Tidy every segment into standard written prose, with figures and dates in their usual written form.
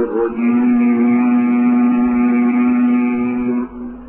الرجيم.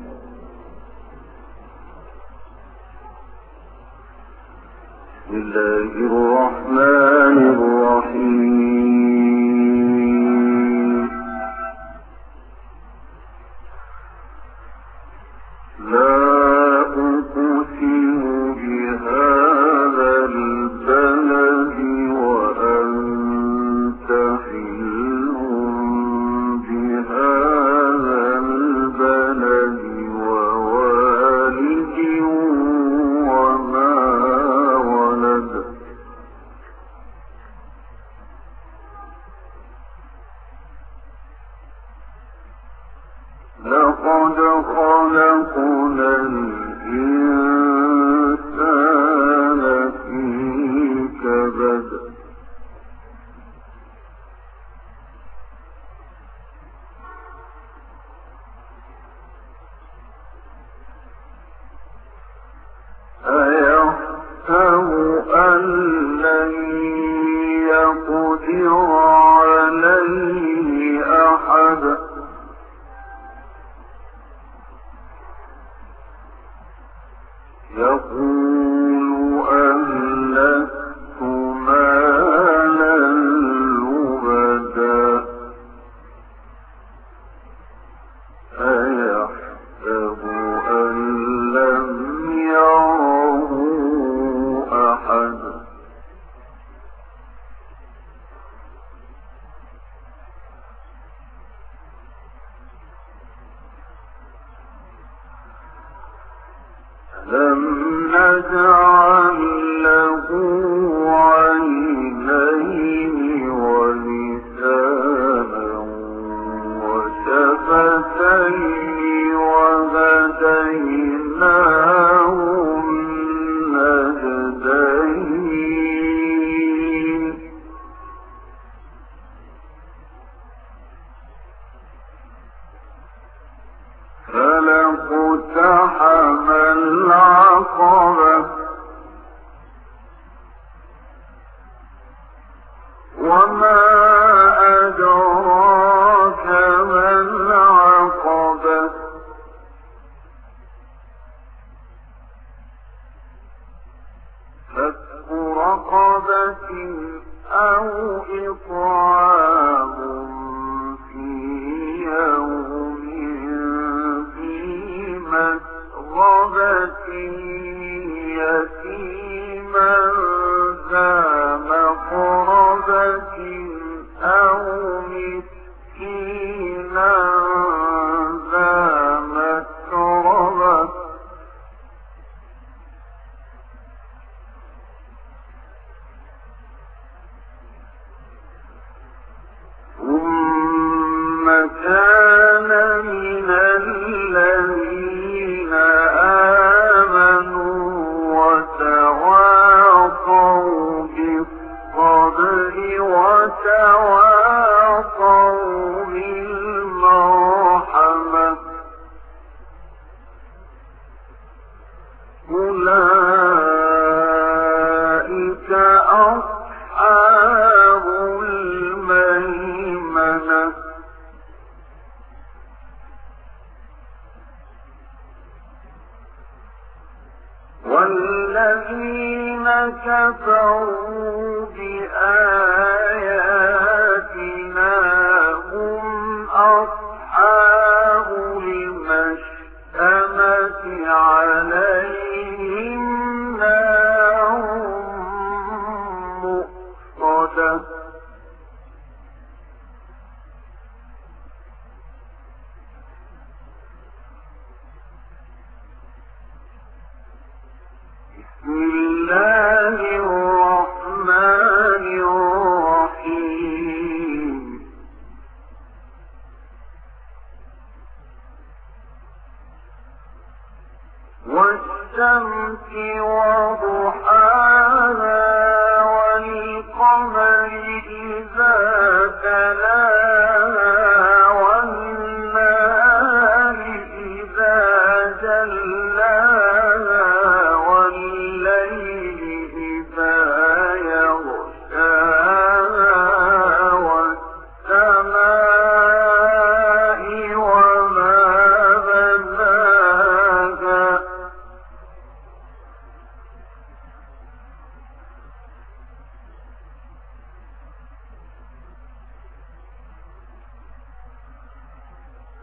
بسم الله الرحمن الرحيم. لا أقسم بهذا البلد وأنت حل بهذا البلد ووالد وما ولد. لقد خلقنا الإنسان في كبد. أيحسب أن لن يقدر عليه أحد. يقول أهلكت مالا لبدا. أيحسب أن لم يره أحد. لم نجعل له عينين ولسانا وشفتين وهديناه النجدين. فلاقتحم العقبة وما أدراك ما العقبة. فك رقبة أو إطعام في يوم ذي مسغبة يتيما ذا مقربة أو مسكينا ذا متربة. ثم كان من الذين آمنوا وتواصوا بالصبر وتواصوا بالمرحمة. أولئك أصحاب الميمنة. والذين كفروا بآياتنا هم أصحاب المشأمة عليهم نار مؤصدة. بسم الله الرحمن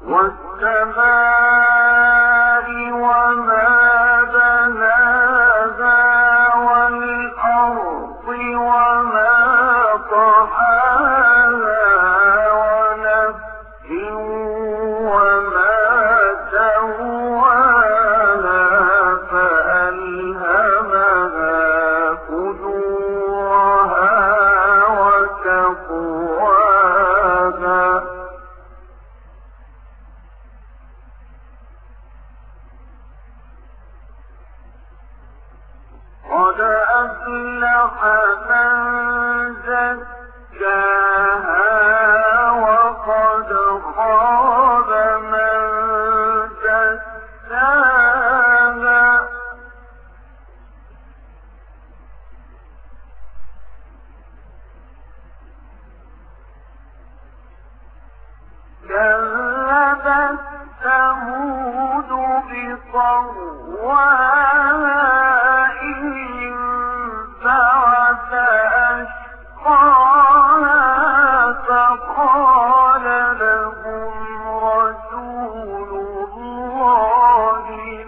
والسماء وما بناها والأرض وما طحاها ونفس وما سواها فألهمها فجورها وتقواها قد أفلح من زكاها وقد خاب من دساها كذبت ثمود بطغواها بعث أشقاها فقال لهم رسول الله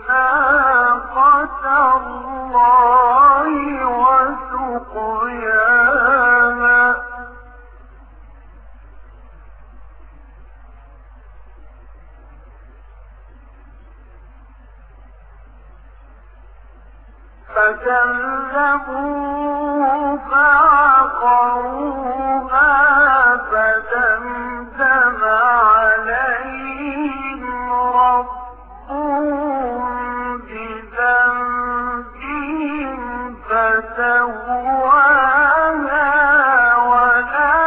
ناقة الله وسقياها فكذبوه فعقروها فدمدم عليهم ربهم بذنبهم فسواها ولا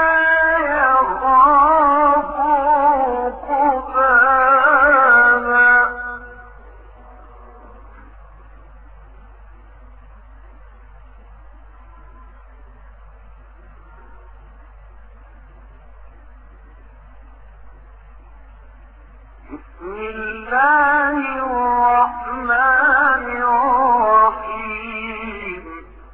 يخاف عقباها بسم الله الرحمن الرحيم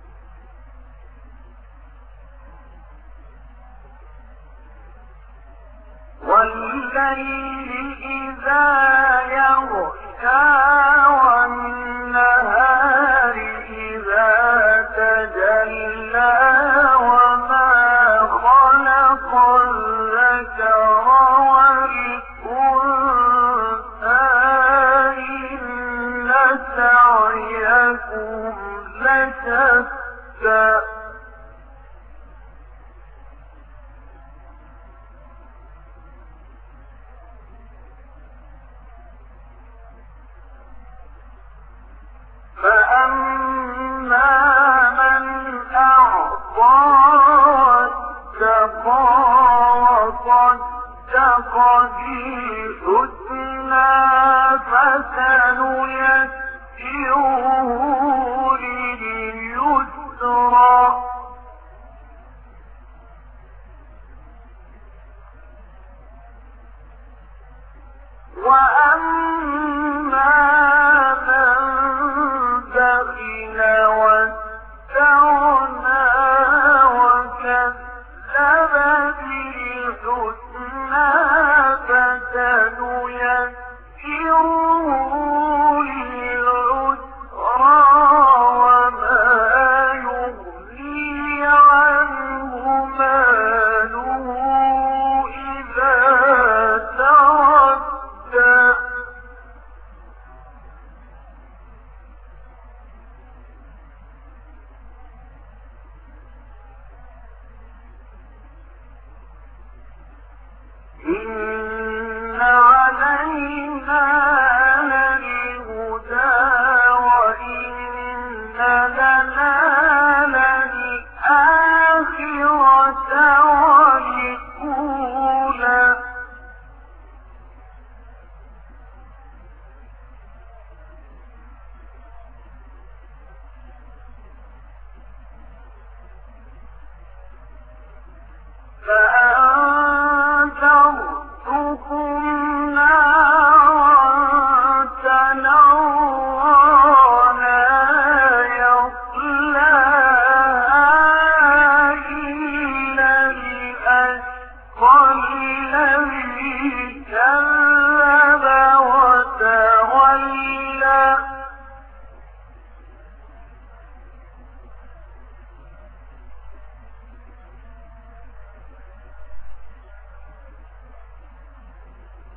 والليل إذا يغشى والنهار إذا تجلى وما خلق الذكر سعيكم لشتى فأما من أعطى واتقى وصدق بالحسنى فسنيسره لليسرى وأما من بخل واستغنى وكذب بالحسنى فسنيسره للعسرى وما يغني عنه ماله إذا تردى إن علينا للهدى وإن لنا للآخرة والأولى فأنذرتكم نارا تلظى لا يصلاها إلا الأشقى الذي كذب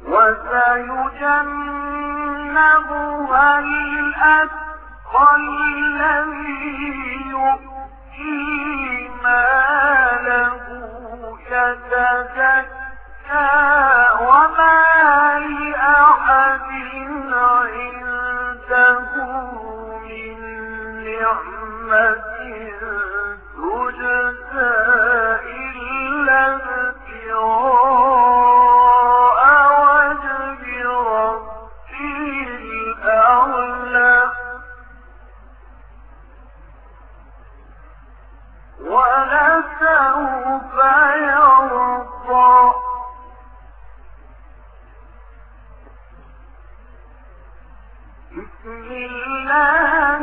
وسيجنبها الأتقى الذي يؤتي ماله يتزكى وما لأحد عنده من نعمة تجزى إلا ابتغاء وجه ربه الأعلى ولسوف يرضى. بسم الله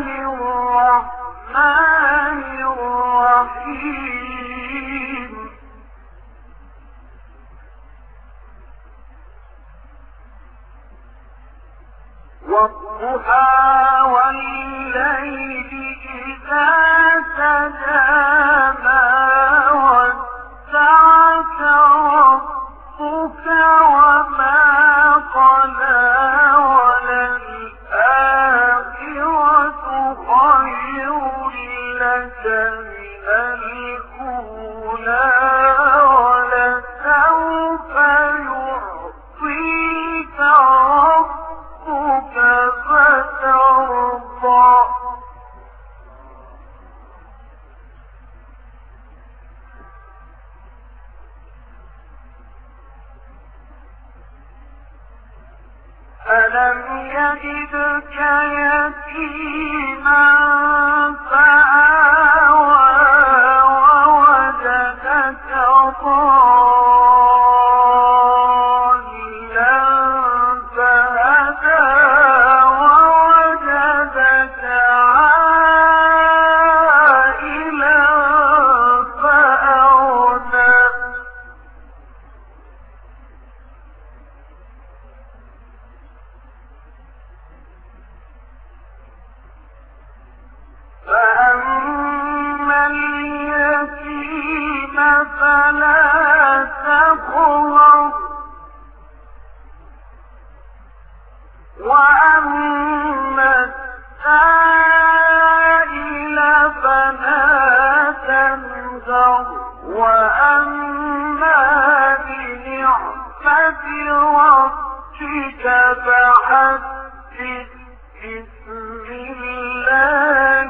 الرحمن الرحيم. والضحى والليل إذا سجى ما ودعك ربك وما قلى وللآخرة خير لك من الأولى ولسوف يعطيك ربك فترضى. ألم يجدك يتيما فآوى ووجدك ضالا فهدى ووجدك عائلا فأغنى. فأما اليتيم فلا تقهر وأما السائل فلا تنهر وأما بنعمة ربك فحدث. بسم الله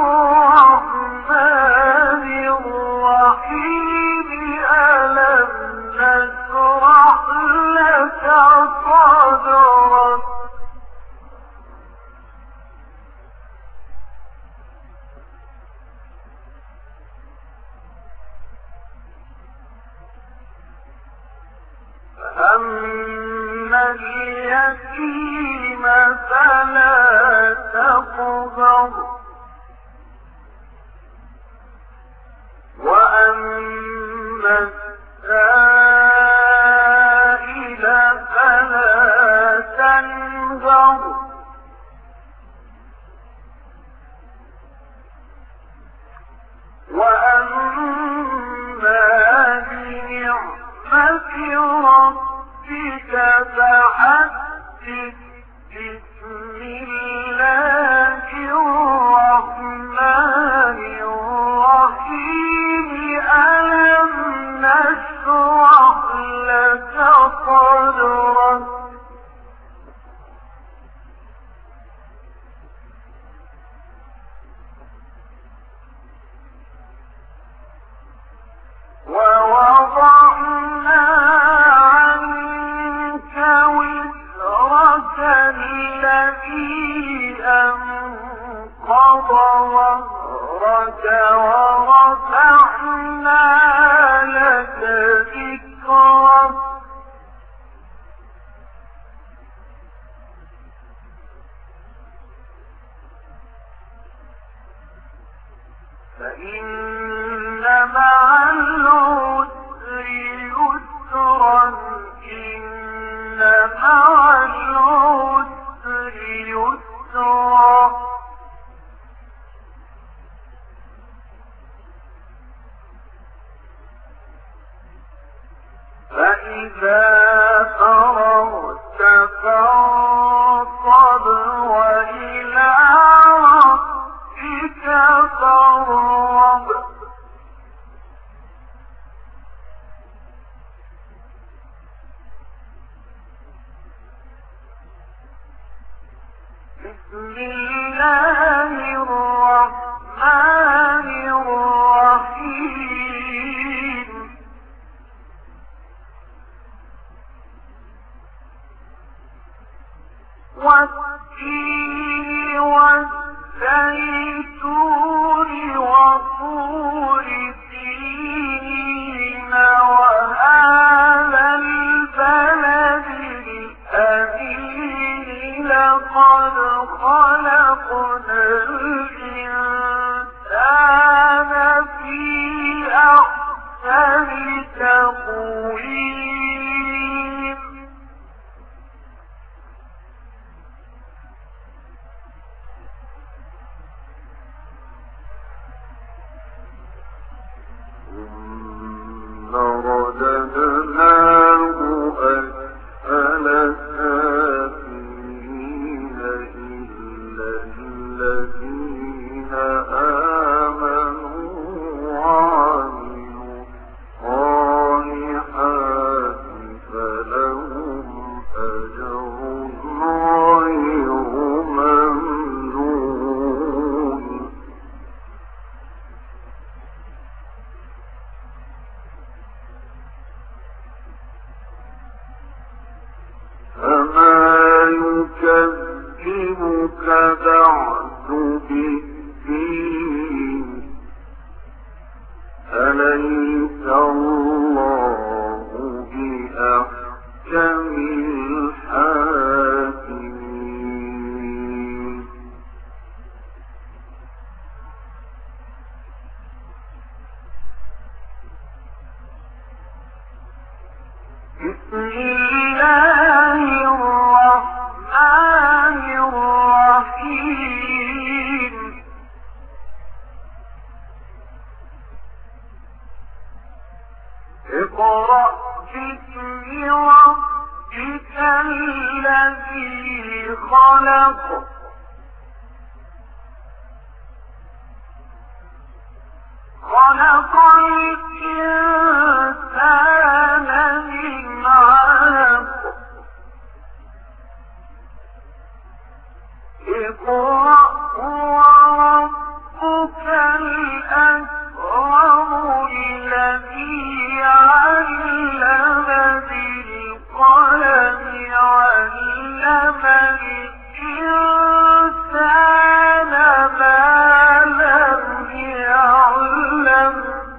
الرحمن الرحيم. ألم نشرح لك صدرك فأما اليتيم فلا تقهر وأما السائل فلا تنهر وأما بنعمة ربك فحدث. بسم الله الرحمن الرحيم. ألم نشرح لك صدرك ووضعنا عنك وزرك الذي أنقض ظهرك ورفعنا لك ذكرك فإن مع العسر يسرا إن مع العسر يسرا. فإذا فرغت بسم الله الرحمن الرحيم والتين والزيتون وطور سينين وهذا البلد الأمين لقد خلقنا الإنسان في أحسن تقويم ثم رددناه أسفل سافلين إلا الذين آمنوا وعملوا الصالحات فلهم أجر غير ممنون فما يكذبك بعد بالدين أليس الله بأحكم الحاكمين بسم الله الرحمن الرحيم اقرأ باسم ربك الذي خلق خلق الإنسان من علق اقرأ وربك الأكرم الذي علم بالقلم علم الإنسان ما لم يعلم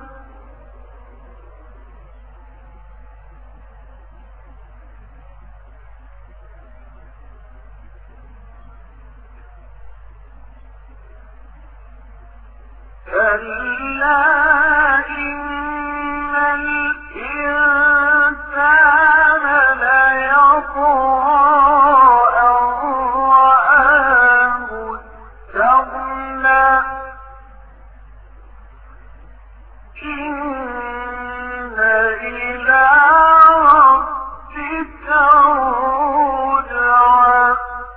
كلا إن الإنسان ليطغى أن رآه استغنى إن إلى ربك الرجعى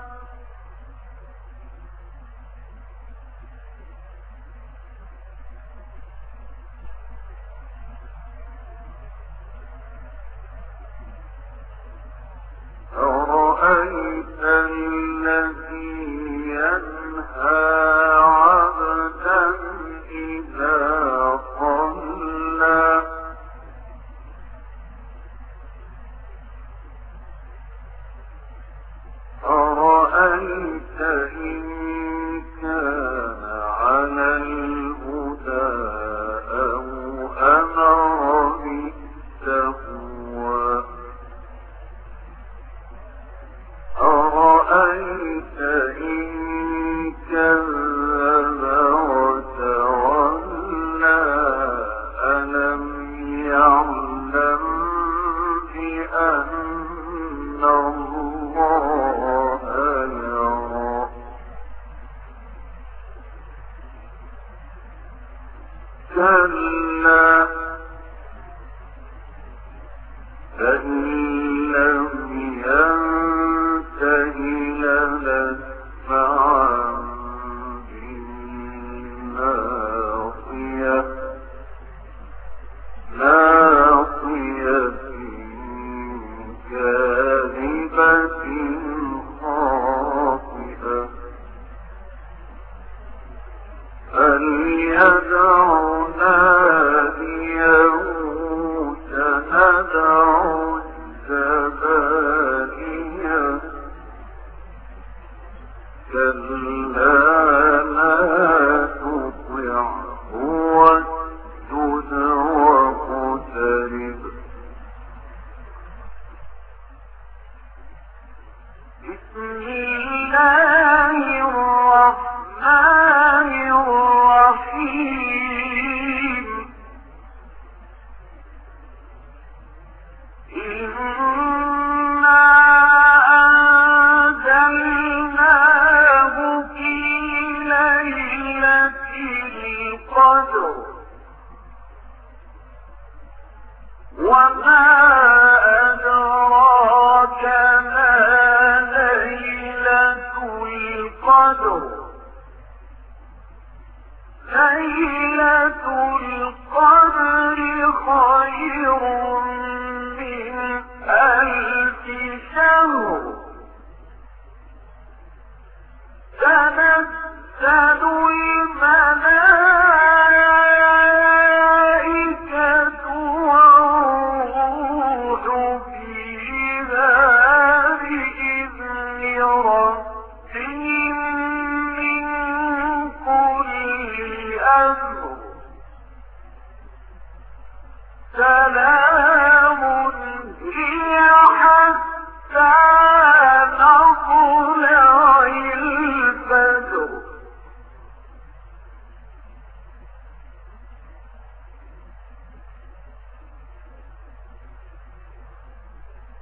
أرأيت الذي ينهى عبدا إذا صلى أرأيت إن كان على الهدى أو أمر بالتقوى أرأيت إن كذب وتولى ألم يعلم بأن الله يرى كلا فإن لم ينته لنسفعا بالناصية ناصية كاذبة خاطئة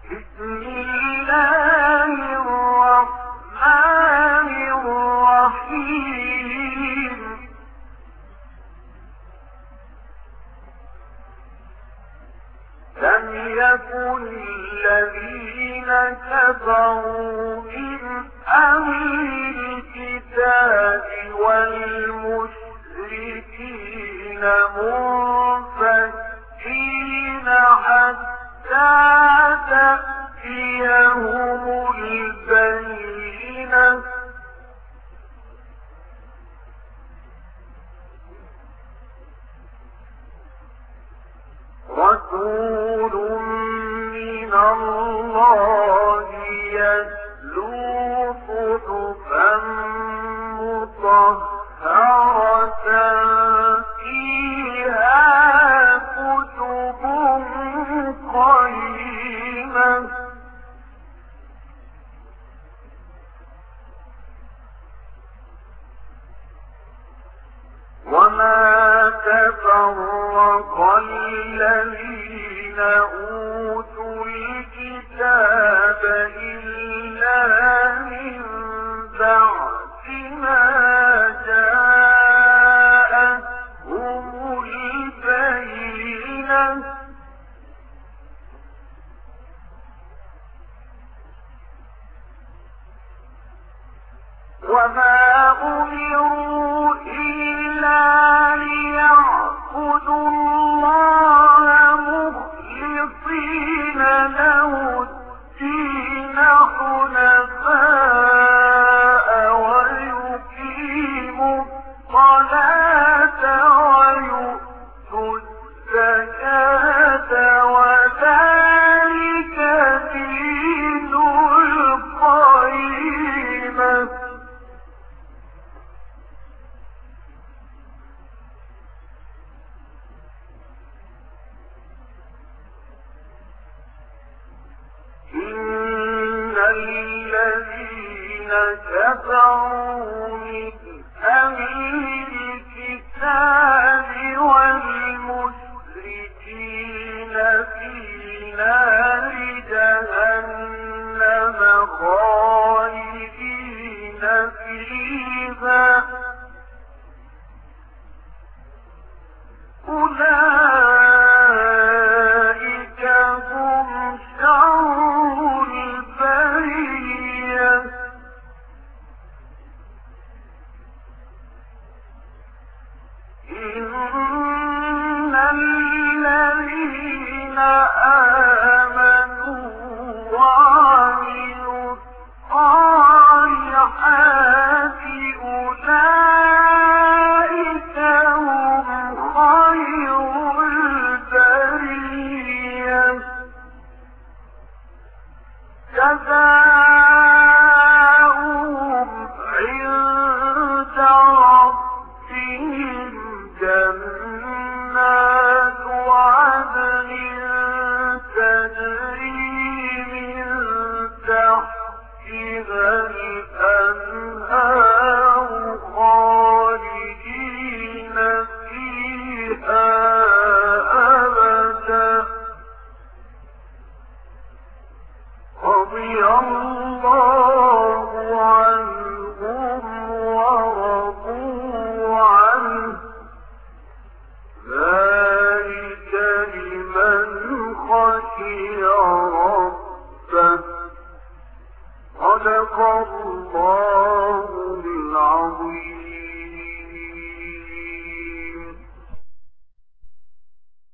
بسم الله الرحمن الرحيم لم يكن الذين كفروا من أهل الكتاب والمشركين منفكين حتى تأتيهم البينة رسول من الله يتلو صحفا مطهرة فيها كتب قيمة وما تفرق الذين أوتوا الكتاب إلا من بعد ما جاءتهم البينة وما أمروا إلا ليعبدوا الله مخلصين له الدين حنفاء ويقيموا الصلاة ويؤتوا الزكاة وذلك دين القيمة إن الذين كفروا من أهل الكتاب والمشركين في نار جهنم خالدين فيها أولئك هم شر البرية إن الذين آمنوا وعملوا الصالحات أولئك هم خير البرية جزاؤهم عند ربهم جنات عدن تجري من تحتها الأنهار خالدين فيها أبدا رضي الله عنهم ورضوا عنه ذلك لمن خشي